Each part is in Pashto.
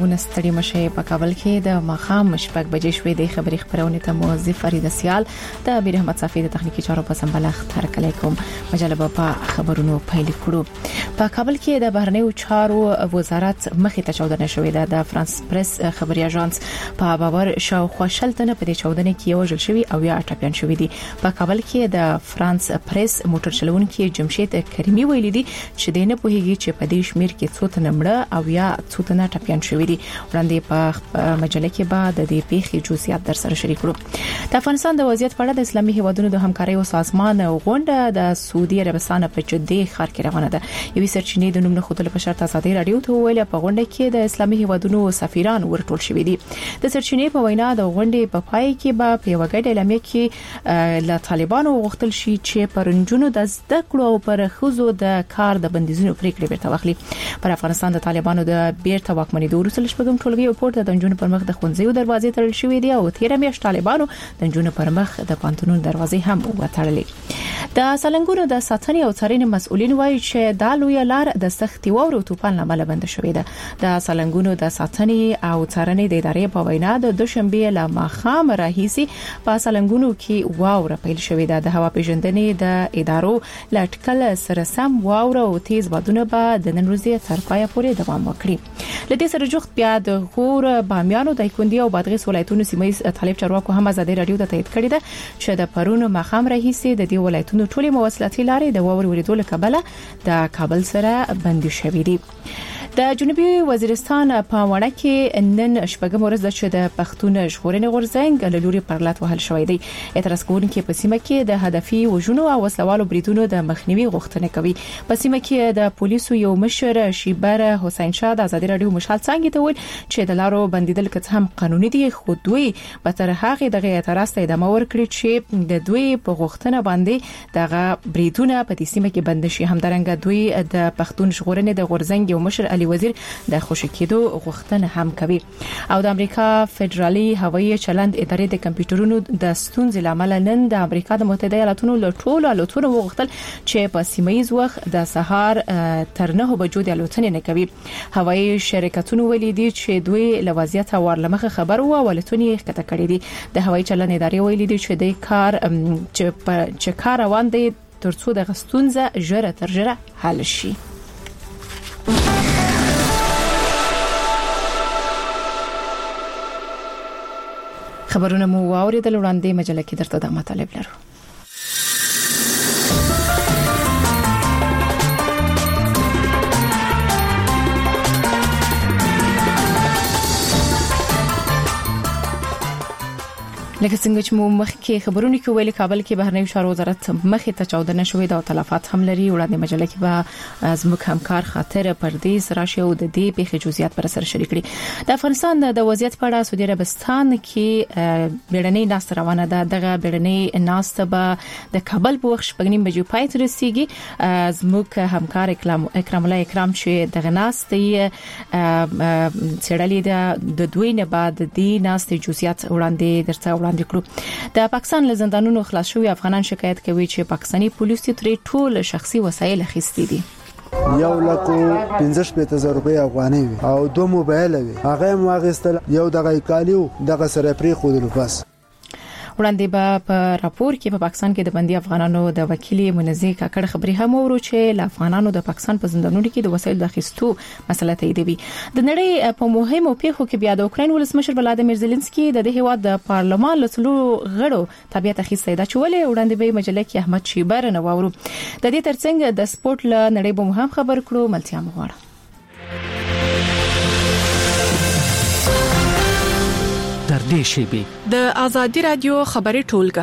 ستړي مشه په کابل کې د ماخام شپږ بجې شوې د خبري خبرونه ته موظف فرید سیال د امیر احمد صافی د تخنیکی چارو په سمبلغ تر کلیکم مجله په خبرونو پیل کړو. په کابل کې د بهرنیو چارو وزارت مخې ته چودنه شوې ده. فرانس پریس خبري اژانس په باور شاوخوا شلتنه په دې چودنه کې یو ځل شوی او یا ټاپیان شوی دي. په کابل کې د فرانس پریس موټر چلونکي جمشید کریمی ویلي دي چې دینه په هیڅ چې په دې شمیر کې څو تنه مړه او یا څو تنه ټاپیان شوی دي. وړاندې په مجله کې بعد د دې پیښې جزئیات در سره شریک کړو. د افغانستان د وضعیت په اړه د اسلامي هیوادونو د همکارۍ او سازمان غونډه د سعودي عربستان په جدي ښار کې روانه ده. یوې سرچینې د نوم نه خودل په شرط ازادي رادیو ته ویل په غونډه کې د اسلامي هیوادونو سفیران ورټول شوی دي. د سرچینې په وینا د غونډې په پای کې به په یو غږ اعلامیه کې له طالبانو غوښتل شي چې پرنجونو د زده کړو او پر خوځو د کار د بندیزونو پریکړې بیرته واخلي. پر افغانستان د طالبانو د بیرته واکمنۍ د وروسته شپږم ټولګي پورته د جنونو پر مخ د خونځیو دروازې تړل شوې دي او 13 میاشت طالبانو د جنونو پر مخ د پانتونونو دروازې هم وتړلې. د سالنګونو د ساتنې او څارنې مسؤلین وایي چې د لوی لار د سختي وورو توپان لامل بند شوې ده. د سالنګونو د ساتنې او څارنې د ادارې په وینا د دوشنبه له ماخام راهیسي په سالنګونو کې واور پیل شوې ده. د هوا پیژندنې د ادارو لټکل سره سم واور او تیز بادونه به د نن ورځې تر پای پورې دوام وکړي. لدې سره جوخت بیا د غور بامیانو د کندي او بادغیس ولایتونو سیمه طالب چارواکو هم ازادي رادیو ته تایید کړی ده چې د پرون ماخام راهیسي د دې ولایتونو ټولې مواصلاتي لارې د واور ورېدو له کبله د کابل سره بندي شوې دي. د جنوبي وزیرستان په وړه کې نن شپږم ورځ د چې د پښتون ژغورنې غورځنګ له لوري پرلط وهل شوې دي. اعتراض کوونکي په سیمه کې د هدفي وژنو او وسلوالو بریدونو د مخنیوي غوښتنه کوي. په سیمه کې د پولیسو یو مشر شیبر حسین شاه د ازادي رادیو مشال څنګه ته ویل چې د لارو بندیدل که هم قانوني دي خو دوی به تر هغه دغه اعتراض ته ادامه ورکړي چې د دوی په غوښتنه باندې دغه بریدونه په دې سیمه کې بند شي. همدارنګه دوی د پښتون ژغورنې د غورځنګ یو مشر علي وزیر د خوشی کېدو غوښتنه هم کوي. او د امریکا فدرالي هوایي چلند ادارې د کمپیوټرونو د ستونزې لامل نن د امریکا د متحده ایالاتونو له ټولو الوتنو وغوښتل چې په سیمایي وخت د سهار تر 9 بجو د الوتنې نه کوي. هوایي شرکتونو ویلي دي چې دوی له وضعیت ورلمخه خبر وو او الوتنې ښکته کړې دي. د هوایي چلند ادارې ویلي دي چې د کار چې کار روان دي ترڅو د غستونزه ژره تر ژره حل شي. خبرونه مو واوریدل. وړاندې مجله کې درته د مطالب لرو. لکه څنګه چې مو مخکې خبرونه کې ویلي کابل کې بهرنیو چارو وزارت مخې ته چودنه شوې ده او تلفات هم لري. وړاندې مجله کې به زموږ همکار خاطر پردیس راشي او د دې پیښې جزئیات پر سر شریک کړي. د افغانستان د وضعیت په اړه سعودي عربستان کې بیړنۍ ناسته روانه ده. دغه بیړنۍ ناسته به د کابل په وخت 9 بجې پای ته رسیږي. زموږ همکار اکرام الله اکرام چې دغه ناسته چړلې د دوی نه بعد د ناسته جزئیات وړاندې درته د پاکستان له زندانونو خلاص شوی افغانان شکایت کوي چې پاکستاني پولیس ترې ټول شخصي وسایل اخیستي دي. 1,15,000 روپۍ افغاني او 2 موبایل وي هغه واغستل یو دغه کالیو دغه سره پری خودلو بس. وړاندې به په راپور کې په پاکستان کې د بندي افغانانو د وکیل منزه کاکړ خبري هم ورو چې ل افغانانو د پاکستان په زندانونو کې د وسایل د اخیستو مسله تاییدوي. د نړۍ په مهمو پیښو کې بیا د اوکرين ولسمشر ولادیمیر زيلنسکي د هیواد د پارلمان له څلو غړو تابعیت اخیستی دا چې ولې وړاندې به مجله کې احمد شیبر نه وورو. د دې ترڅنګ د سپورت له نړۍ به هم خبر کړو. ملتیا مغواړه در دې شیبه د ازادي رادیو خبري ټولګه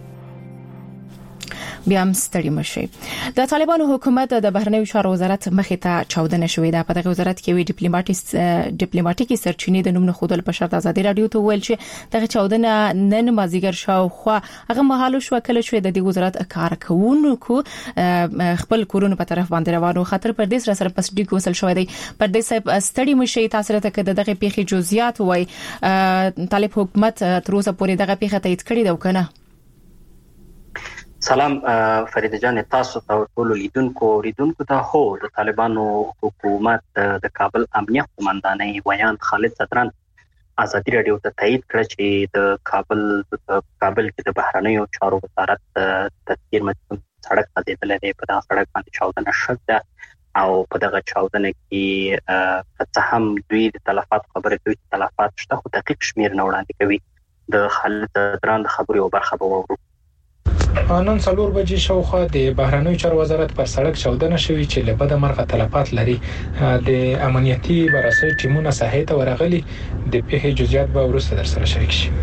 بیا هم ستړي مشي. د طالبانو حکومت د بهرنیو چارو وزارت مخې ته چودنه شوې ده. په دغه وزارت کې وی ډیپلوماټیکي سرچینې د نوم نه خودل په شرط ازادي رادیو ته ویل چې دغه چودنه نن مازیګر شاوخوا هغه مهالو شو کله چې د دې وزارت کارکونکو خپل کورونو په طرف باندې روانو. خاطر پردیس را سره پس ډیګ وصل شوې دی. پردیس صاحب ستړي مشي تاسو ته کده دغه پیښې جزئیات وای طالب حکومت تر اوسه پورې دغه پیښه تایید کړې ده کنه؟ سلام فرید جان، تاسو ته ټول لیدونکو ته هو د طالبانو حکومت د کابل امنیت قومندانۍ ویان خالد زدران ازادي رادیو ته تایید کړ چې د کابل کې د بهرنیو چارو وزارت تدبیر متن سړک تدیدل دی. په دغه سړک باندې چاودنه شوه او په دغه چاودنه کې څه هم دوی د تلفات خبره کوي، تلفات شته خو دقیق شمیر نه وړاندې کوي. د خالد زدران د خبرو یو برخه به وورو. نن 4 بجې شاوخوا د بهرنیو چارو وزارت پر سړک چاودنه شوې چې له بده مرغه تلفات لري. د امنیتي بررسي ټیمونه ساحې ته ورغلي. د پیښې جزئیات به وروسته در سره شریک شي.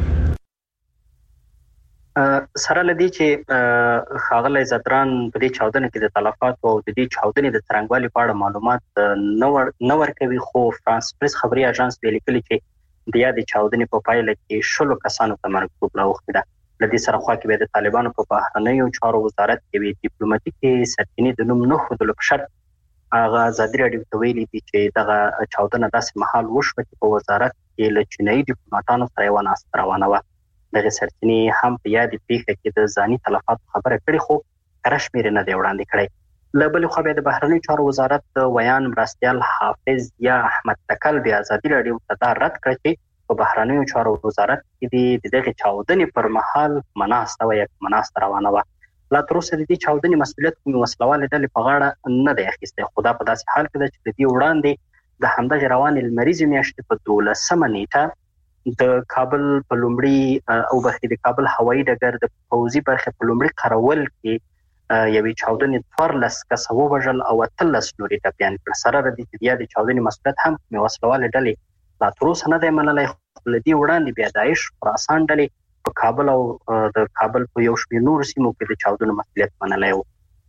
سره لدی چې خاغلی زدران په دې چاودنه کې د تلفات او د دې چاودنې د څرنګوالي په اړه معلومات نه ورکوي، خو فرانس پریس خبري اژانس ویلي چې د یادې چاودنې په پایله کې 16 کسانو ته مرګ راوخته ده. لدی سره خوا کې د طالبانو په بهرنیو چارو وزارت کې وی ډیپلوماټیکي سرچینې د نوم نه خودلو په شرط هغه ازادي رادیو ته ویلي دي چې دغه چاودنه داسې محل وشوه چې په وزارت کې له چینایي ډیپلوماټانو سره یو ناست روانه وه. دغه سرچینې هم په یادې پیښه کې د ځاني تلفات خبره کړې، خو کره شمېر نه دی وړاندې کړی. له بلې خوا د بهرنیو چارو وزارت ویان مرستیال حافظ یا احمد تکل بیا ازادي رادیو ته دا رد کړ چې په بهرنیو چارو وزارت کې د دغه چاودنې پر مهال مناسته روانه وه. لا تر اوسه د دې چاودنې مسؤلیت کومې وسلوالې ډلې په غاړه نه دی اخیستی، خو دا په داسې حال کې ده چې د دې وړاندې د همدغې روانې لمریزې میاشتې په 12 نیټه د کابل په لومړي د کابل هوایي ډګر د پوځي برخې په لومړي قرول کې یوې چاودنې 14 کسه ووژل او 13 نورې ټپیان کړل. سره د دې چاودنې مسؤلیت هم کومې وسلوالې ډلې لا تر اوسه نه دی منلی، خو له دې وړاندې بیا داعش خراسان ډلې په کابل او د کابل په یو شمېر نورو سیمو کې د چاودنو مسؤلیت منلی و.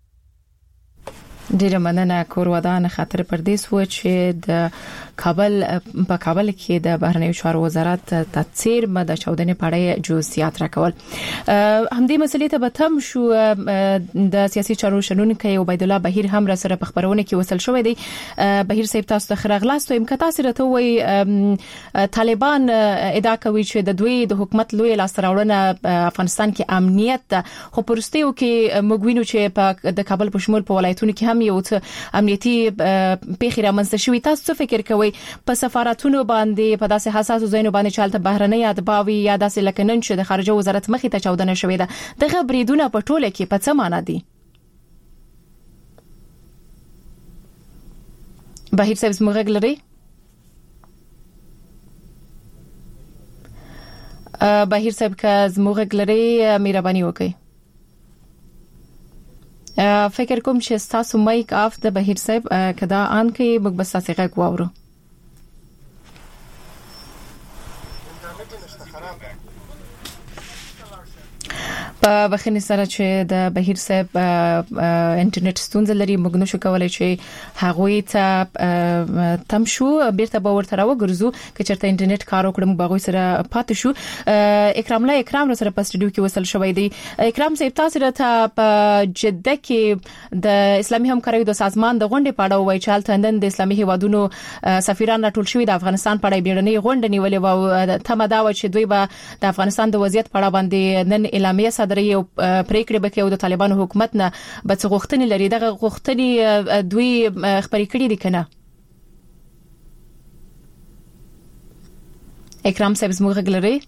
ډیره مننه. کور ودان خاطر پردیس و چې د کابل کې د بهرنیو چارو وزارت تفسیر د چاودنې په اړه جزئیات راکول. همدې مسلې ته به تم شو. د سیاسي چارو شنونکو عبید الله بهیر هم را سره په خبرونه کې وصل شوی دی. بهیر صاحب تاسو ته خراغلاست او امکان تاسو راته وي طالبان ادعا کوي چې د دوی د حکومت لوی لاستراوړنه افغانستان کې امنیت، خو پرستیو کې موږ وینو چې د کابل په شمول په ولایتونو کې هم یو امنیتي پیښې رامنځته شوې. تاسو څه فکر کوئ په سفارتونو باندې په داسې حساسو ځایونو باندې چالت بهرنۍ ادباوي یا داسې لکه نن چې د خارجه وزارت مخې ته چاودنه شوې ده، دغه بریدونه په ټوله کې په څه معنی دي؟ بهیر صاحب زموږ غږ لري؟ بهیر صاحب که زموږ غږ لري مهرباني وکړئ. فکر کوم چې تاسو مایک اف د بهیر صاحب کدا ان کې موږ بس تاسو غږ واورو. په بخښنې سره چې د بهیر صاحب انټرنیټ ستونزه لري، موږ نشو کولای چې هغوی ته تم شو بیرته به ورته راوګرځو چې چرته انټرنیټ کار وکړم باغوي سره پاتې شو. اکرام سره په سټډیو کې وصل شوی دی. اکرام صاحب تاسو راته په جده کې د اسلامي همکاریو د سازمان د غونډې په اړه وایي چې هلته د اسلامي هیوادونو سفیران راټول شوي د افغانستان په اړه بیړنۍ غونډه نیولې و. تمه دا و چې دوی به د افغانستان د وضعیت په اړه باندې نن اعلامیه صادري او پریکړه به کوي او د طالبانو حکومت نه به څه غوښتنې لري. دغه غوښتنې دوی خبرې کړې دي کنه؟ اکرام صاحب زموږ غږ لري؟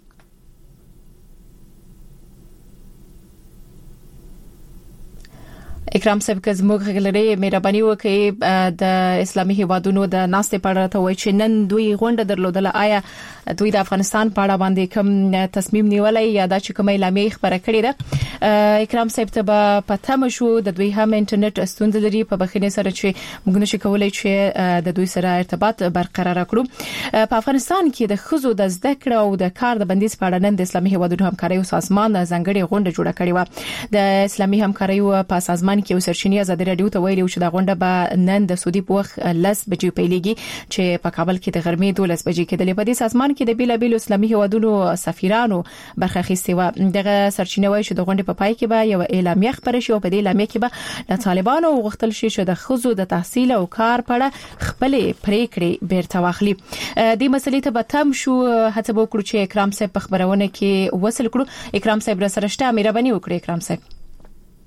اکرام صاحب که زموږ غږ لري مهرباني وکړئ د اسلامي هیوادونو د ناستې په اړه ته وایي چې نن دوی غونډه درلودله، آیا دوی د افغانستان په اړه باندې کوم تصمیم نیولای یا دا چې کومه اعلامیه خبره کړې ده؟ اکرام صاحب ته به پته مشو د دوی هم انټرنیټ ستونزه لري، په بخښنې سره چې موږ نشو کولای چې د دوی سره ارتباط برقرار کړو. په افغانستان کې د خزو د زده کړې او د کار د بندیز په اړه نن د اسلامي هیوادونو همکاریو سازمان ځانګړي غونډه جوړه کړې و. د اسلامي همکاریو په سازمان کې یو سرچینی ازادي رادیو ته ویلي چې دا غونډه به نن د سعودي په وخت 10 بجې پیلېږي چې په کابل کې د غرمې 12 بجې کېدلې. په دې سازمان کې د بیلابیل اسلامي هیوادونو سفیرانو برخه اخیستې و. دغه سرچینه وایي چې د غونډې په پای کې به یو اعلامیه خبره شي او په دې اعلامیه کې به د طالبانو غوښتل شي چې د خزو د تحصیل او کار په اړه خپل پریکړې بیرته واخلي. دې مسلې ته به تم شو هڅه وکړو چې اکرام صاحب په خبرونه کې وصل کړو. اکرام صاحب را سره شته، مهرباني وکړئ اکرام صاحب.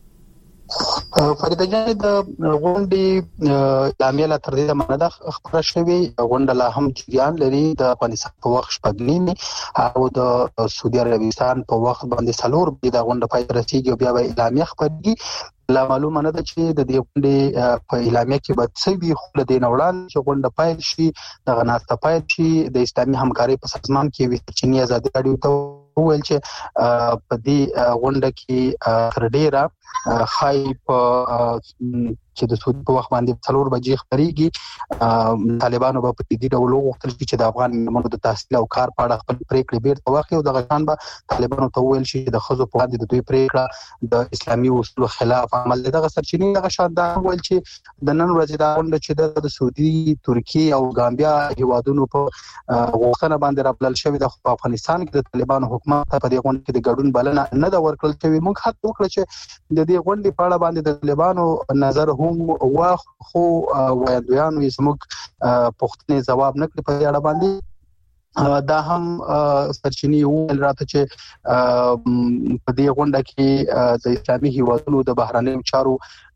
فریده جان د غونډې اعلامیه تر دې منده خبره شوې غونډه لا هم جریان لري د افغانستان په وخت شپږنیمه او د سعودي عربستان په وخت باندې څلور د غونډه پای ته رسیدي او بیا به اعلامیه خبرېږي لا معلومه نه ده چې د دې غونډې په اعلامیه کې به څه وي خو د نوړان چې غونډه پای شي د غناست پای شي د اسلامي همکاري په سازمان کې وي چې ازادي راډیو ته ویل چې په دې غونډه کې تر ډیره خای په چې د سعودي په وخت باندې 4 بجې خبرېږي طالبانو په دې ډول وغوښتل چې د افغان ملت د تحصیل او کار په اړه خپل پریکړې بیرته واخلي او د غشان به طالبانو ته ویل شي د خزو په وړاندې د دوی پریکړه د اسلامي اصولو خلاف عمل دغه سرچینې دغه شان دا ویل چې د نن ورځې دا غونډه چې د سعودي ترکیه او ګامبیا هیوادونو په غوښتنه باندې راپلل شوې د افغانستان کې د طالبانو حکومت په دې غونډه کې د ګډون بلنه نه دا ورکړل شوې موږ حتی وکړه چې د دې غونډې په اړه باندې د طالبانو نظر هم واخ خو وایدویانو زموږ پوښتنې جواب نکړي په اړه باندې دا هم سرچینی ویل راته چې په دې غونډه کې د اسلامي هیوادونو د بهرنیو چارو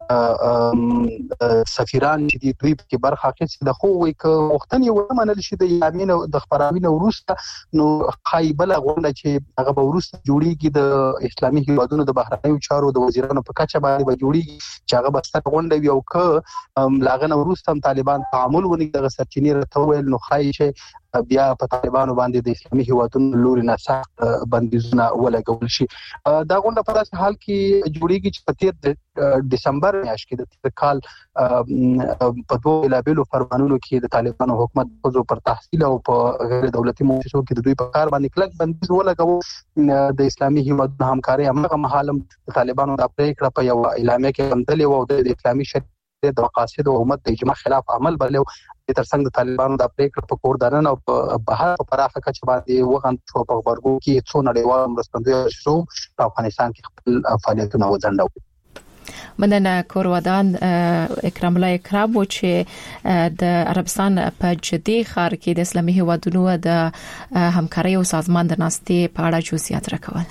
سفیران چې دوی په برخه کې د خووي ک وختنی ومنل شي د یامین د خبرونه ورسته نو خایبله غونډه چې هغه به ورسته جوړیږي د اسلامي هیوادونو د بهرنیو چارو د وزیرانو په کچه باندې به جوړیږي چې هغه به ستاسو غونډه وي او ک لاغنه ورسته طالبان تعامل ونی د سرچینی راتویل نو خای چې بیا په طالبانو باندې د اسلامي هیوادونو لوري نه سخت بندیزونه ولګول شي دا غونډه په داسې حال کې جوړیږي چې په 13 دسمبر میاشت کې د تیر کال په دوه لابلو فرمانونو کې د طالبانو حکومت خزو پر تحصیل او په غیر دولتي مؤسسو کې د دوی په کار باندې کلک بندیز ولګاو د اسلامي هیوادونو همکاري هغه مهالم د طالبانو د پریکړه په یو اعلامیه کې همدلې وو د اسلامي شریعت د مقاصد او امت د اجماع خلاف عمل بلو د ترڅنګ د طالبانو د پریکړه په کوردانن او په بهر په پراخه کچ باندې وغند شو په خبرګو کې څو نړیوال مرستندوی شو په افغانستان کې خپل فعالیتونه وځنډول مننه کوروادان اکرام الله اکرام چې د عربستان په جدي ښار کې د اسلامي هیوادونو د همکاري او سازمان د ناستې په اړه جزئیات راکول.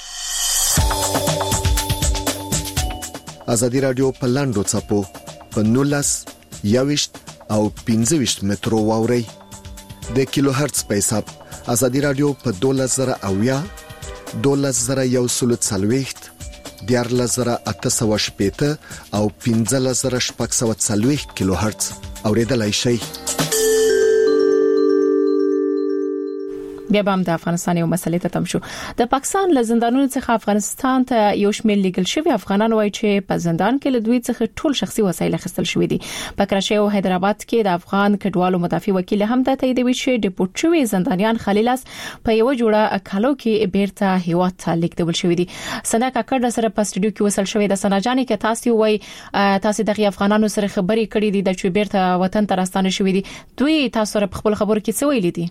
ازادي رادیو په لاندو چپو په 19 یاوشت او 15 مترو واوري د کیلو هرتز په حساب ازادي رادیو په 2000 140 14880 او 15640 کیلو هرتز اوریدلای شي. بیا هم د افغانستان یو مسلې ته تم شو. د پاکستان له زندانونو څخه افغانستان ته یو شمېر لیږل شوی افغانان وایي چې په زندان کې له دوی څخه ټول شخصي وسایل اخیستل شوې دي. په کراچۍ او حیدرآباد کې د افغان کډوالو مدافع وکیل هم د تاییدوي چې ډیپورټ شوی زندانیان خلیلاس په یو جوړه کالو کې بیرته هیواد ته لیږدول شوی دي. سنا کاکړ سره په سټډیو کې وصل شوی د سناجاني کې تاسو وایي تاسو دغه افغانانو سره خبرې کړې دي د چې بیرته وطن ته راستانه شوی دي. دوی تاسو سره په خپل خبرو کې څه ویلي دي؟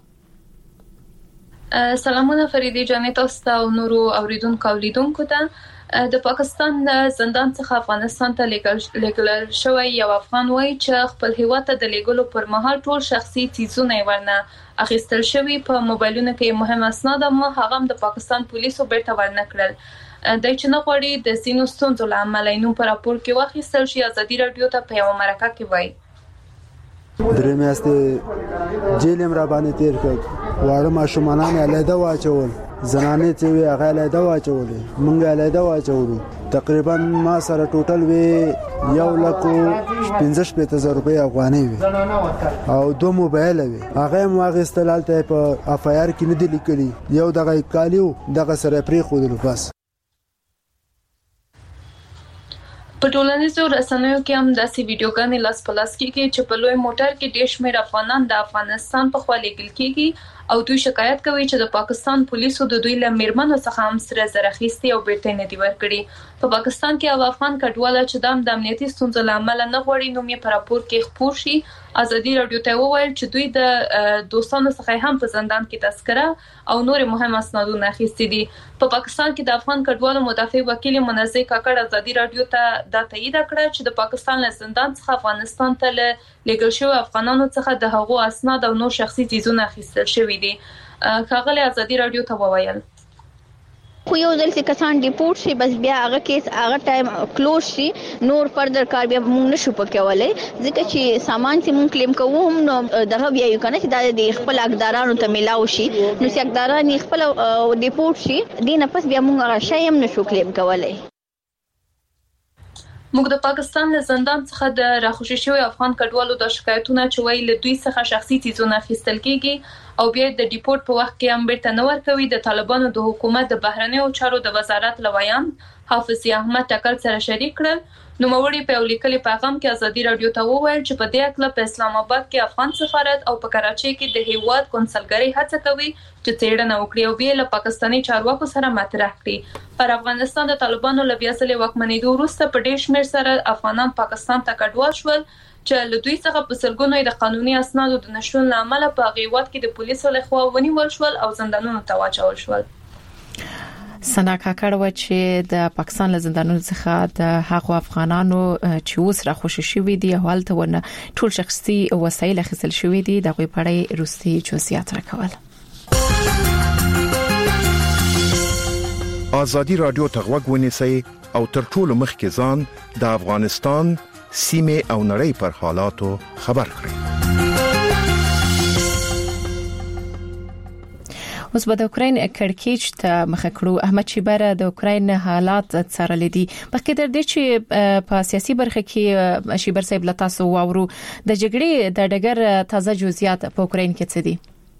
سلامونه فریدي جانې تاسو او نورو اوریدونکو اولیدونکو ته د پاکستان زندان څخه افغانستان ته لیږل شوی یو افغان وایي چې خپل هیواد ته د لیږلو پر مهال ټول شخصي چیزونه ورنه اخیستل شوی په موبایلونو کې مهم اسناد هغه د پاکستان پولیسو بیرته ورنکړل. د چې نه غوړي د سینو ستونزو لامل نو پر راپور کې واخیستل شي. ازادي رادیو ته په یو مرکه کې وایي درې میاشتې جیل هم را باندې تیر کړ واړه ماشومان علیحده واچول زنانې چې وی هغه علیحده واچولې مونږ علیحده واچولو تقریبا ما سره ټوټل وی 1,15,000 روپۍ افغاني وی او 2 موبایل وی هغه هم واغستلالته په اف آی آر کې نه دی لیکلي یو دغه کالیو دغه سره پری خودلو بس. په ټولنیزو رسنیو کې هم داسې ویډیوګانې لاس په لاس کېږي چې په لوی موټر کې ډېر شمېر افغانان د افغانستان په خوا لیږل کېږي او دوی شکایت کوي چې د پاکستان پولیسو د دوی له میرمنو څخه هم سره زر اخیستي او بیرته نه دی ورکړي. په پاکستان کې یو افغان کډوال چې د امنیتي ستونزو لامل نه غوړي نو مې په راپور کې خبر شي. ازادي رادیو ته وویل چې دوی د دوستانو څخه هم په زندان کې تذکره او نور مهم اسنادونه اخیستي دي. په پاکستان کې د افغان کډوالو مدافع وکیل منزه کاکړ ازادي رادیو ته د تایید کړ چې د پاکستان له زندان څخه افغانستان ته لیږل شوی افغانانو څخه د هغو اسناد او نور شخصي چیزونه اخیستل شوی دي. ښاغلي ازادي رادیو ته وویل خو یو ځل چې کسان ډیپورټ شي بس بیا هغه کیس هغه ټایم کلوز شي نور فردر کار بیا موږ نشو پکولای ځکه چې سامان چې موږ کلیم کوو هم نو دغه بیا یو کنه چې د خپل حقدارانو ته ملاو شي نو چې حقداران خپل ډیپورټ شي دینه پس بیا موږ هغه شی هم نشو کلیم کولای. موږ د پاکستان له زندان څخه د راخوشي شوی افغان کډوالو د شکایتونو چوي له دوی څخه شخصي تیزونه خستل کیږي او بیا د ډیپورټ په وخت کې هم بیرته نور کوي. د طالبانو د حکومت د بهرنیو چارو د وزارت لویان حافظ احمد ټکر سره شریک کړل. نو موري په لیکلي پیغام کې ازادي رادیو ته وویل چې په دې اړه په اسلام آباد کې افغان سفارت او په کراچۍ کې د هیواد کنسلګری هڅه کوي چې څېړنه وکړي او بیا له پاکستاني چارواکو سره مطرح کړي. پر افغانستان د طالبانو له بیا ځلې واکمنېدو وروسته په ډېر شمېر سره افغانان پاکستان ته کډوال شول چې له دوی څخه په سلګونو د قانوني اسنادو د نشټون لامل په غیوت کې د پولیسو لخوا ونیول شول او زندانونو ته واچول شول. سنا کاکړ و چې د پاکستان له زندانونو څخه د هغو افغانانو چې اوس را خوشی شوی دي حالت ونه ټول شخصي وسایل خپل شوی دي دغه پړې روسي جزئیات راکول. آزادی رادیو تغوږ ونیسئ او تر ټولو مخکې ځان د افغانستان سیمه او نړۍ پر حالاتو خبر کړئ. اوس به د اوکراین کړکېچ ته مخه کړو. احمد شیبر د اوکراین حالات څارل دي بلکې د دې چې په سیاسي برخه کې شیبر صاحب له تاسو واورو د جګړې د ډګر تازه جزئیات په اوکراین کې څه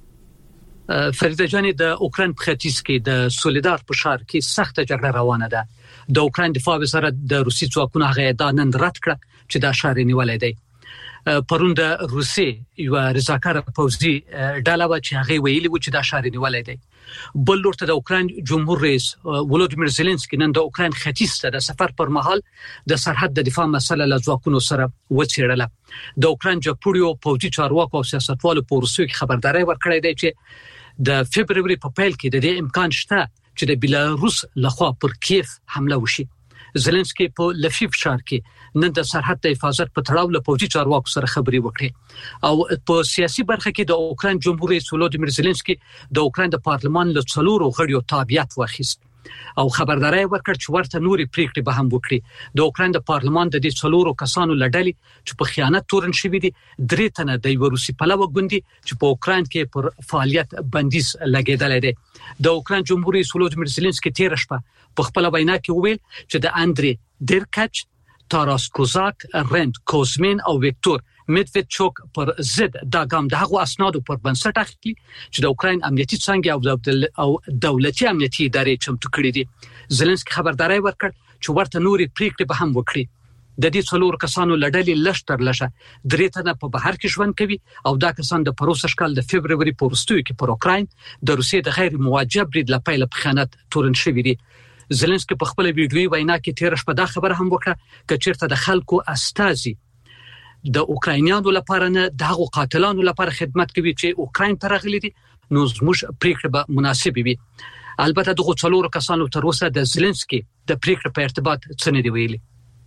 دي؟ فریده جان د اوکراین په ختیځ کې د سولیدار په ښار کې سخت جګړه روانه ده. د اوکراین دفاع وزارت د روسي ځواکونو هغه ادعا نن رد کړه چې دا ښار نیولای دی. پرون د روسي یو رضاکار پوځي ډله و چې هغه ویلي و چې دا ښار نیولای دی. بل لورته د اوکراین جمهور رئیس ولودیمیر زيلنسکي نن د اوکراین ختیځ ته د سفر پر مهال د سرحد د دفاع مسله له ځواکونو سره وڅېړله. د اوکراین جګپوړیو پوځي چارواکو او سیاستوالو په روسیې کې خبرداري ورکړې ده چې د فبرवरी په پیل کې د دې امکان شته چې د بیلاروس لخوا پر کیف حمله وشي. زيلنسکي په لفیف ښار کې نن د سرحد د حفاظت په تړاو له پوځي چارواکو سره خبري وکړي او په سیاسي برخه کې د اوکراین جمهور رئیس ولودیمیر زيلنسکي د اوکراین د پارلمان له څلورو غړیو تابعیت واخیست او خبرداري ورکړ چې ورته نوري پریکړې به هم وکړي. د اوکراین د پارلمان د دې څلورو کسانو لړلې چې په خیانت تورن شوی دي درې تنه د روسي پلوه ګوندي چې په اوکراین کې پر فعالیت بندیز لګیدل دي. د اوکراین جمهور رئیس ولودیمیر زيلنسکي تیر شپه په خپل وینا کې وویل چې د اندري ډیرکچ تاراس کوزاک رند کوزمین او ویکتور میدویدچوک پر ضد دا ګام د هغو اسنادو پر بنسټ اخلي چې د اوکراین امنیتي څنګه او دولتي امنیتي ادارې چمتو کړې دي. زيلنسکي خبرداري ورکړ چې ورته نوري پریکړې به هم وکړي. د دې څلور کسانو لړلې لشتر لشه درې تنه په بهر کې ژوند کوي او دا کسان د پروسه شکل د فبرवरी په وروستیو کې پر اوکراین د روسیې د غیر موجه برید لپاره په خیانت تورن شوی دي. زيلنسکي په خپل ویډیوي وینا کې تیر شپه دا خبره هم وکړه چې چیرته د خلکو استازي د اوکراینیانو لپاره نه د هغو قاتلانو لپاره خدمت کوي چې اوکراین ته راغلي دي نو زموږ پریکړه به مناسب وي. البته دغه څلور کسانو تر اوسه د زيلنسکي د پریکړې په ارتباط څه نه دی ویلي.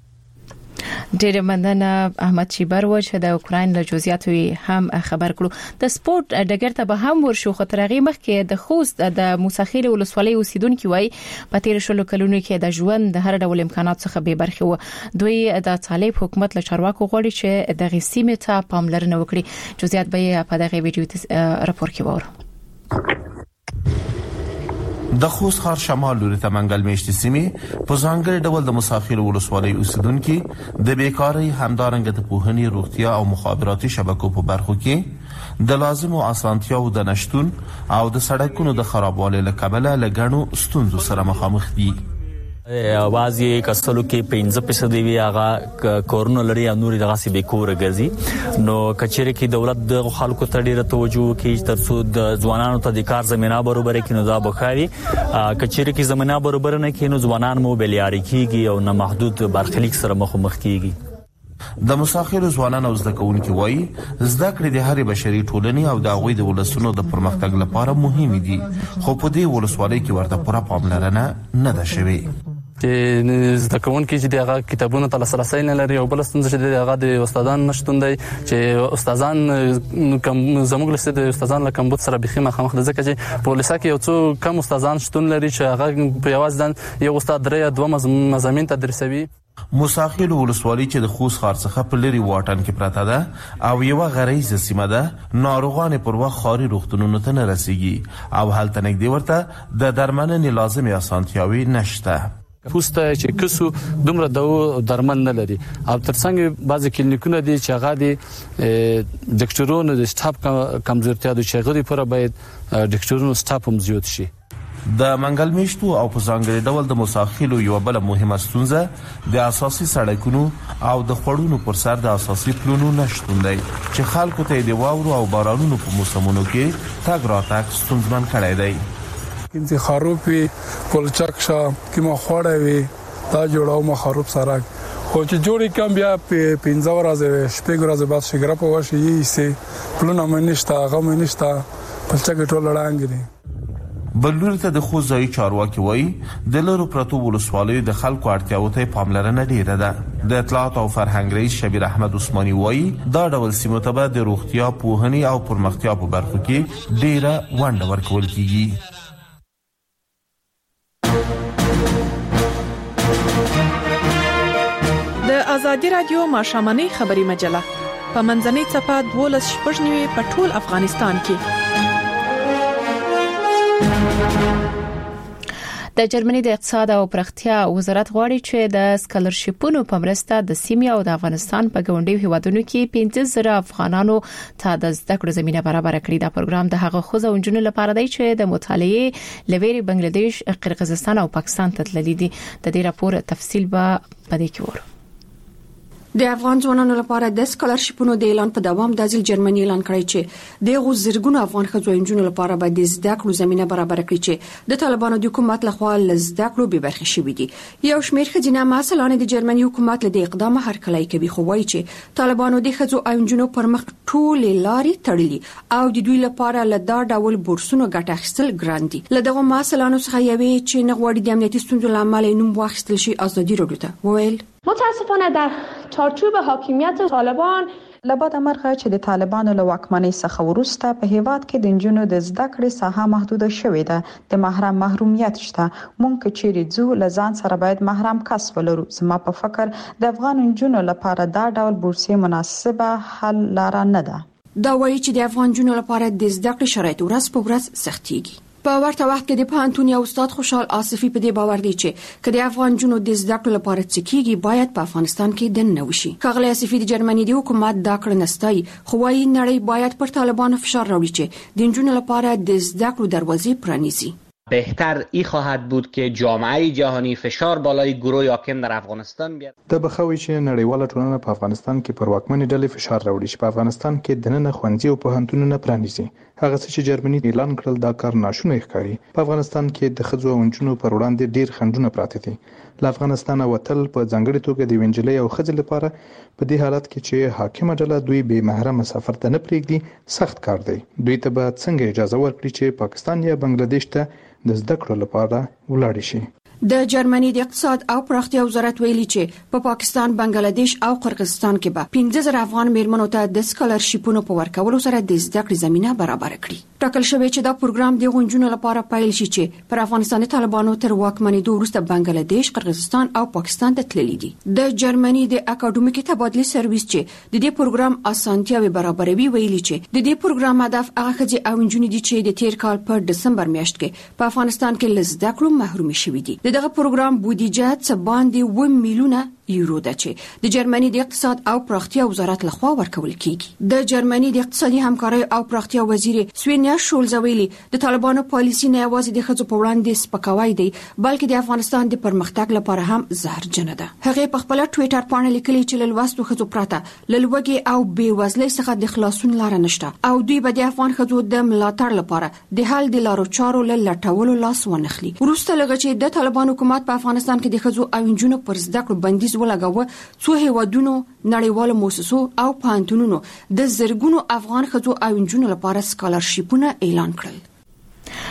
ډېر مننه احمد شیبر و چې د اوکراین له جزئیاتو هم خبر کړو. د سپورت ډګر ته به هم ورشو خو تر هغه مخکې د خوست د موسخیل ولسوالۍ اوسیدونکو وای په تیر شلو کلونو کې د ژوند د هر ډول امکانات څخه به برخه و. دوی د طالب حکومت له چارواکو غواړي چې د غسیمه ته پاملرنه وکړي. جزئیات به په دغه ویډیو راپور کې وره. د خوست ښار شمال لوري ته منګل میشتي سیمې په ځانګړي ډول د مساخیل ولسوالۍ اوسیدونکو د بیکاری همدارنګ د پوهنې روغتیا او مخابراتي شبکو په برخو کې د لازمو اسانتیاو د نشټون او د سړکونو د خرابوالي له کبله لګڼو ستونزو سره مخامخ دي. اوازي کسلو کې 15% وی هغه کورونو لري او نوري دغه سی به کور ګرځي نو کچېره کې دولت د خلکو ته ډیره توجه کوي ترڅو د ځوانانو ته د کار زمينه برابر کړي نو دا بخاري کچېره کې زمينه برابر نه کړي نو ځوانان مو بلیاري کیږي او نه محدود برخلیک سره مخ کیږي. د مساخر ځوانان او زده کوونکي وایي زده کړې د هرې بشري ټولنې او د هغوی د ولسونو د پرمختګ لپاره مهمه دي خو په دې ولسوالۍ کې ورته پوره پاملرنه نه ده شوې. چې زده کوونکي چې دغه کتابونو ته لاسرسي نه لري او بل ستونزه چې دغه د استادان نشټون دی چې استادان کوم زموږ لسته د استادان له کمبود سره بخي مخامخ د ځکه چې په لسه کې یو څو کم استادان شتون لري چې هغه په یوازې یو استاد درې دوه مضامین تدریسوي. موساخیل ولسوالي چې د خوست ښار څخه په لري واټن کې پراته ده او یو غریزه سیمه ده ناروغان پر وخت خاري روغتونونو ته نه رسیږي او هلته نږدې ورته د درملنې لازمي اسانتیاوي نشته. پوسټه چې کسو دومره د درمل نه لري او ترڅنګ بعضی کلینیکونه دي چې هغه دي ډاکټرونو د سټاف کمزورتیا د چغري پر باید ډاکټرونو سټاف هم زیات شي. د منګل میشتو او په ځانګړي ډول د موساخیلو یو بل مهمه ستونزه د اساسي سړکونو او د خړونو پر سر د اساسي پلونو نشټون دی چې خلکو ته د واورو او بارانونو په موسمونو کې تګ راتګ ستونزمن کړی دی. انت خروپی پلچک شا کی ما خوړه وی دا جوړاو ما خروپ سره خو چې جوړی کم بیا په 15 ورځې شپږ ورځې بعد شګره په وشي یې سي پلونه منشتا غو منشتا پلچک ټول لړانګ دي. بلور ته د خوځای چارواکي وای د لورو پرتو ولسوالۍ د خلکو اړتیاو ته پاملرنه ډیره ده. د اطلاعات او فرهنګ رئیس شبیر احمد عثماني وای دا ډول سیمه ته د روغتیا پوهنې او پرمختیا په برخو کې ډیره ونډه ورکول کیږي. د ازادي رادیو ماشامنۍ خبري مجله په منځنۍ صفحه 12 په ټول افغانستان کې. د جرمني د اقتصاد او پرختیا وزارت غواړي چې د سکالرشیپونو په مرسته د سیمې او د افغانستان په ګوندي هیوادونو کې 15,000 افغانانو ته د زده کړو زمينه برابر کړي. دا پروګرام د هغه خوځو انجونو لپاره دی چې د مطالعې لویری بنگلاديش، قرغیزستان او پاکستان ته تللي دي. د دې راپور تفصیل به پدې کې ورو. د افغان ځوانانو لپاره د سکالرشیپونو د اعلان په دوام د ځل جرمني اعلان کړی چې د غوزرګونو افغان ښځو انجونو لپاره به د زده کړو زمينه برابر کړي چې د طالبانو د حکومت لخوا لزده کړو به برخه شوي دي. یو شمېر ښځینه مسلمان د جرمني حکومت له اقدام هرکلی کوي خو وایي چې طالبانو د ښځو انجونو پر مخ ټول لاري تړلي او د دوی لپاره له دا ډول بورسونو ګټه اخیستل ګران دي. له دغه مسلمانانو څخه یوې چې نغوړي د امنیتي ستونزو لامل نوم واخیستل شي ازادي رادیو ته ویل متاسفانه در چارچوب حاکمیت طالبان لبد مرغه چې د طالبانو له واکمنۍ څخه ورسته په هیواد کې د انجونو د زده کړې ساحه محدوده شوې ده. د محرومیت شته. مونږ چې ځو لزان سره باید محرم کس ولرو. زما په فکر د افغان انجونو لپاره دا ډول بورسي مناسبه حل لاره نه ده. دا وایي چې د افغان انجونو لپاره د زده کړې شرایط ورځ په ورځ سختيږي. په ورته وخت کې د پوهنتون یو استاد خوشحال آصفي په دې باور دی چې کله افغان جنو د زده کړې لپاره څکیږي باید په افغانستان کې دننه وشي. ښاغلی آصفي د جرمني د حکومت دا کړنه ستایي خو وايي نړۍ باید پر طالبانو فشار راوړي چې د جنو لپاره د زده کړو دروازې پرانیزي. بهتر ای خواهد بود که جامعه جهانی فشار بالای گروه حاکم در افغانستان بیاد. د بخوي چې نړیواله ټولنه په افغانستان کې پر واکمنې ډلې فشار راوړي چې په افغانستان کې دننه خوندزي او پوهنتونونه پرانیزي. هغه څه چې جرمني اعلان کړل دا کار ناشونی ښکاري. په افغانستان کې د ښځو او نجونو پر وړاندې ډیر خنډونه پراته دي. له افغانستان وتل په ځانګړي توګه د وینجلې او ښځې لپاره په دې حالت کې چې حاکمه ډله دوی به محرم سفر ته نه پریږدي سخت کار دی. دوی ته به څنګه اجازه ورکړي چې پاکستان یا بنگلاديش ته د زده کړو لپاره ولاړ شي. د جرمني د اقتصاد او پراختیا وزارت ویلي چې په پاکستان، بنگلاديش او قرغیزستان کې به 15,000 افغان میرمنو ته د سکالرشیپونو په ورکولو سره د زده کړې زمينه برابر کړي. ټاکل شوی چې دا پروګرام د غونډونو لپاره پیل شي چې پر افغانستان طالبانو تر واکمنۍ وروسته بنگلاديش، قرغیزستان او پاکستان ته تللي دي. د جرمني د اکاډمیک تبادله سرویس چې د دې پروګرام اسانتیاوي برابروي ویلي چې د دې پروګرام هدف هغه ځکه او انجونې دي چې د تیر کال په دسمبر میاشت کې په افغانستان کې لزده کړو محروم شوي دي. دغه پروګرام بودیجه څه باندې 1 میلیونه یورو ده چې د جرمني د اقتصاد او پراختیا وزارت لخوا ورکول کیږي. د جرمني د اقتصادي همکارۍ او پراختیا وزیر سوینیا شولز ویلي د طالبانو پالیسی نه یوازې د ښځو په وړاندې سپکاوی دی بلکې د افغانستان د پرمختګ لپاره هم زهرجن ده. هغه په خپل ټوئیټر باندې لیکلي چې لوستو ښځو پراته لوګي او بیوزلۍ څخه د خلاصون لار نشته او دوی به د افغان ښځو د ملاتړ لپاره د حل د لارو چارو لټولو لاس ونخلي. وروسته لږ چې د طالبانو حکومت په افغانستان کې د ښځو او انجونو پر زده کړو بندیز ولګاوه څو هیوادونو نړیوالو مؤسسو او پوهنتونونو د زرګونو افغان ښځو او انجونو لپاره سکالرشیپونه اعلان کړل.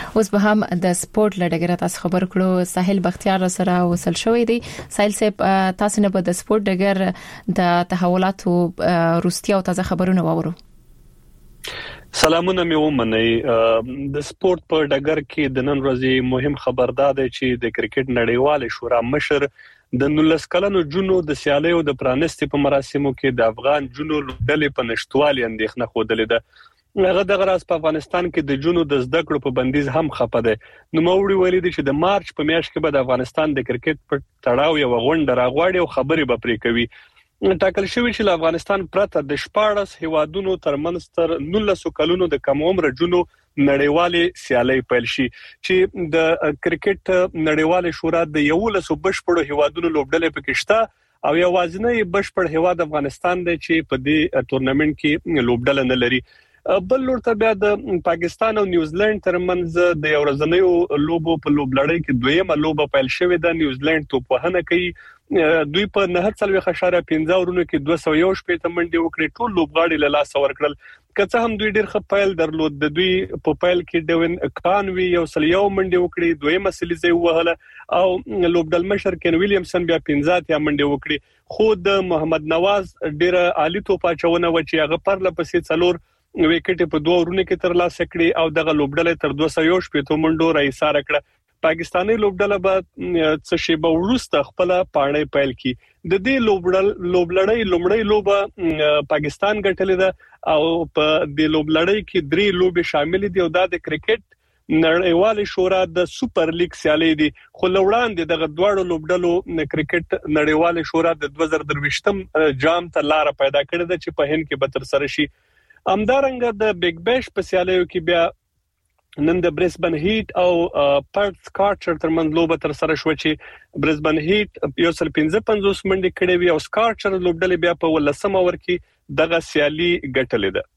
اوس به هم د سپورت لړګره تاسو خبر کړو ساحل بختیار سره وصل شوې دي. ساحل صاحب تاسو نه په د سپورت لړګر د تحولاتو روسي او تازه خبرونه واورو. سلامونه مې ومنئ. د سپورت په ډګر کې د نن ورځې مهم خبر دا دی چې د کرکټ نړیوال شورا مشر د 19 کلنو جنو د سیالیو د پرانستي په مراسمو کې د افغان جنو لوبډلې په نشټوالي اندېښنه خوده لیده. هغه د غراس په افغانستان کې د جنو د زده کړو په بندیز هم خپه ده. نو موري ویلي دي چې د مارچ په میاشت کې به د افغانستان د کرکټ په تړاو یو غونډه راغواړي او خبرې به پرې کوي. ټاکل شوی چې افغانستان پرته د 14 هیوادونو ترمنځ تر 19 کلونو د کم عمر جنو نړیوالې سیالۍ پیل شي چې د کرکټ نړیوال شورا د 11 بشپړو هیوادونو لوبډلې پکې شته او یوازینی بشپړ هیواد افغانستان دی چې په دې ټورنمنت کې لوبډله نه لري. بل لورته بیا د پاکستان او نیوزیلند ترمنځ د یو ورځنیو لوبو په لوبلړۍ کې دویمه لوبه پیل شوې ده. نیوزیلند توپوهنه کوي. دوی په 9.5 اورونو کې 201 منډې وکړې. ټول لوبغاړي له لاس ورکړل. کڅه هم دوی ډېر ښه پیل درلود. د دوی په پیل کې ډوین کانوي یو سلیو منډې وکړې. دویمه سلیزه وهله او لوبډل مشر کین ویلیامسن بیا 15 منډې وکړې. خو د محمد نواز ډېر عالی توپ اچونه و چې هغه پر لپسې څلور وکټ په 2 اورونو کې تر لاسه کړې او دغه لوبډله تر 218 منډو راځاره کړه. پاکستاني لوبډله به څه شی به ورسته خپل پاڼې پیل کی. د دې لوبلړۍ لومړی لوبه پاکستان ګټلې ده او په دې لوبلړۍ کې 3 لوبې شامل دي او د کرکټ نړیوال شورا د سوپر لیګ سیالي دي. خو لوړاندې دغه دواړو لوبډلو کرکټ نړیوال شورا د 2023 جام ته لار پیدا کړې ده چې په هند کې به تر سره شي. همدارنګه د بیگ بیش په سیالیو کې بیا نن د برزبن هیټ او پرت سکارچر ترمنځ لوبه تر سره شو چې برزبن هیټ 155 منډې کړې وي او سکارچر لوبډلې بیا په 18 اور کې دغه سیالي ګټلې ده.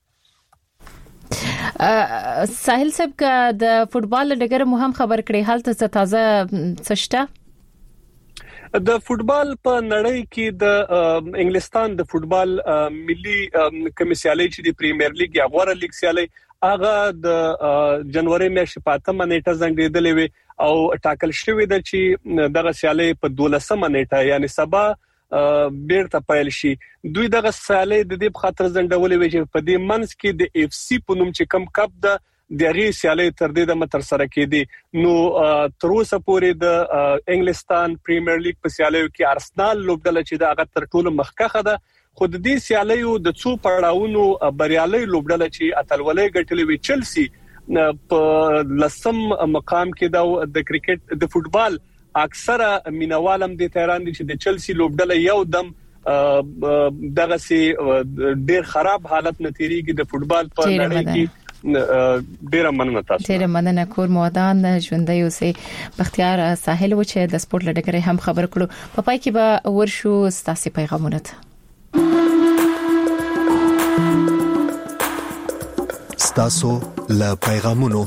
ساحل صاحب کا د فوتبال ډګر مهم خبر کړي حالت تازه سشته د فوتبال په نړۍ کې د انګلستان د فوتبال ملي کمیسیالي چې د پریمیر لیګ یا غوړه لیګ سیالي هغه د جنوري میاشتې په 8 نیټه زنګیدلې وي او ټاکل شوی د چې دغه سیالي په 12 نیټه یعنی سبا بیرته پیل شي. دوی دغه سیالي د دې په خاطر زنګولې وي چې په دې منځ کې د اف سی په نوم چې کم کپ ده دغه سیالي تر دې د متر سره کېدي. نو تر اوسه پورې د انګلستان پریمیر لیګ په سیالیو کې ارسنال لوبډله چې دا هغه تر ټولو مخکخه ده. خو د دې سیالیو د څو پړاوونو بریالي لوبډله چې اتلولې ګټلې وی چلسی په لسم مقام کې د کرکټ د فوتبال اکثره مینوالم د تهران دي چې د چلسی لوبډله یو دم دغه سي ډیر خراب حالت نتیریږي د فوتبال په نړۍ کې. ډیره مننه تاسو. ډیره مننه کور مودان ژوندۍ اوسئ. بختیار ساحل و چې د سپورت لړګرې هم خبر کړو. په پای کې به ورشو ستاسو پیغامونه ته. ستاسو له پیغامونو.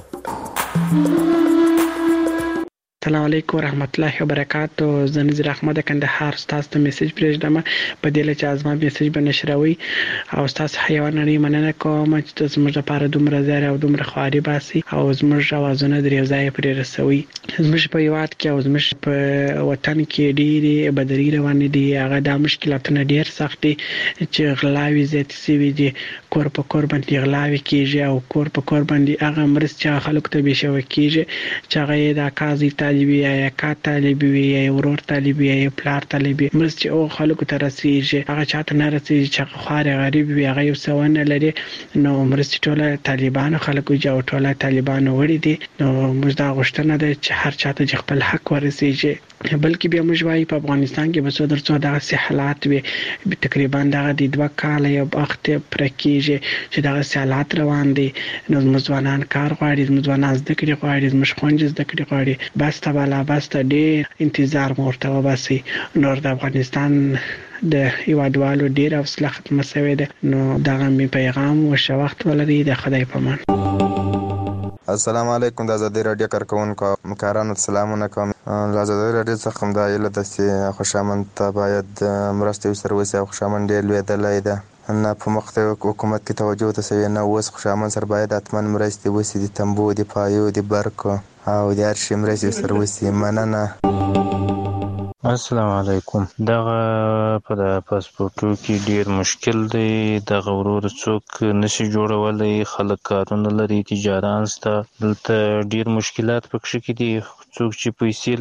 السلام علیکم ورحمت الله وبرکاتہ. زه نذیر احمد کندهار تاسو ته میسج پرېږدم په دې لچ ازما میسج بنشروي او تاسو حیوانات مننه کوم چې تاسو موږ لپاره دومره زیار او دومره خواري باسي او زموږ اوازونه درې ځای پرې رسوي. زموږ په یوات کې او زموږ په وطن کې ډېری بدري روان دي. هغه د مشکلاتونو ډېر سخت دي چې غلاوي زیات سوي دي. کور په کور باندې غلاوي کیږي او کور په کور باندې هغه مرسته خلکو ته به شو کیږي چې هغه د کازي طالبي یا کا طالبي یا ورور طالبي یا پلار طالبي مرسته او خلکو ته رسیږي. هغه چاته نه رسیږي چې خواري غریب وي هغه یو څونه لري. نو مرسته ټوله طالبانو خلکو جو ټوله طالبانو وړي دي. نو موږ دا غوښتنه ده چې هر چاته خپل حق ورسیږي. بلکې بیا موږ وايي په افغانستان کې به څو درڅو دغه سي حالات وي تقریبا دغه د 2 کال یا وخت پر کېږي چې دغه سي حالات روان دي. نو مزوانان کار غواړي مزوانان زده کړي غواړي مش خونج زده کړي غواړي بس ته والا بس ته ډېر انتظار مرته وباسي. نور د افغانستان د هیوادوالو ډېر حوصله ختمه شوې ده. نو دغه می پیغام او وخت ولري د خدای په امان. السلام علیکم. د آزادۍ رادیو کارکونکو مکارانو سلامونه کوم. د آزادۍ رادیو څخه هم د ایله د خوشامند ته باید مرسته سره وسی او خوشامند ډېر لوی دی. نه په مختلف حکومت کې توجه ته سوي نه. اوس خوشامن سره باید اتمن مرستې وسی د تنبو د پایو د برق او د هر شي مرستې سره وسی. مننه. السلام علیکم. دغه په د پاسپورتو کې ډیر مشکل دی. دغه ورور څوک نشي جوړولای، خلک کارونه لري، تجاران سته، دلته ډیر مشکلات پکې کې دي. څوک چې پیسې